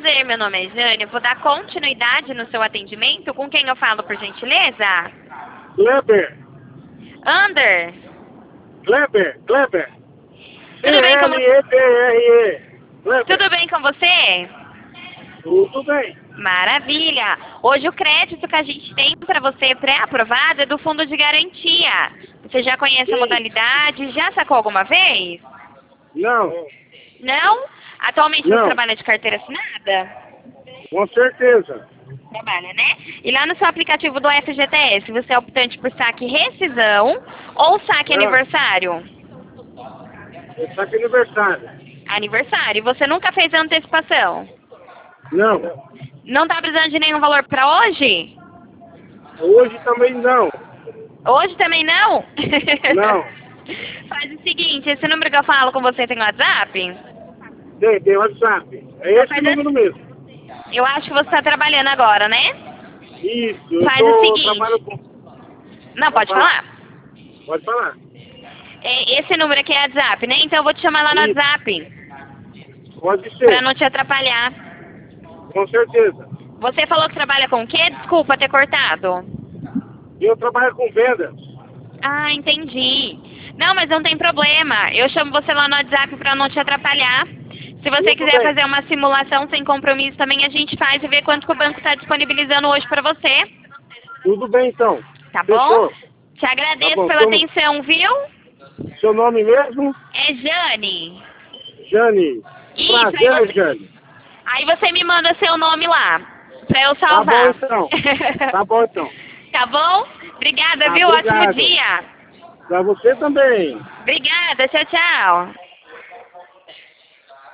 prazer, meu nome é Jane. Eu vou dar continuidade no seu atendimento. Com quem eu falo, por gentileza? Kleber. Ander. Kleber. Tudo bem com você? Kleber. Tudo bem com você? Tudo bem. Maravilha! Hoje o crédito que a gente tem para você pré-aprovado é do fundo de garantia. Você já conhece a Sim. modalidade? Já sacou alguma vez? Não, Não? Atualmente você Não. trabalha de carteira assinada? com certeza. Trabalha, né? E lá no seu aplicativo do FGTS, você é optante por saque rescisão ou saque Ah. aniversário? Está aqui aniversário. Aniversário. E você nunca fez antecipação? Não. Não tá precisando de nenhum valor para hoje? Hoje também não. Hoje também não? Não. Faz o seguinte, esse número que eu falo com você tem WhatsApp? Tem WhatsApp. É esse Faz número mesmo. Eu acho que você está trabalhando agora, né? Isso, eu Faz o tô seguinte. trabalhando com... Não, pode falar. Pode falar. Esse número aqui é WhatsApp, né? Então eu vou te chamar lá no Isso. WhatsApp, Pode pra ser, não te atrapalhar. com certeza. Você falou que trabalha com o quê? Desculpa ter cortado. Eu trabalho com vendas. Ah, entendi. Não, mas não tem problema. Eu chamo você lá no WhatsApp pra não te atrapalhar. Se você Tudo quiser bem. fazer uma simulação sem compromisso também, a gente faz e vê quanto que o banco está disponibilizando hoje pra você. Tudo bem, então. Tá bom? Fechou. Te agradeço Tá bom, pela tamo- atenção, viu? Seu nome mesmo? É Jane. Jane. Isso, aí Prazer, você, Jane. aí você me manda seu nome lá, pra eu Tá salvar. bom, então. Tá bom, então. Tá bom? Obrigada, Tá, viu? Ótimo obrigado. dia. Pra você também. Obrigada, tchau, tchau.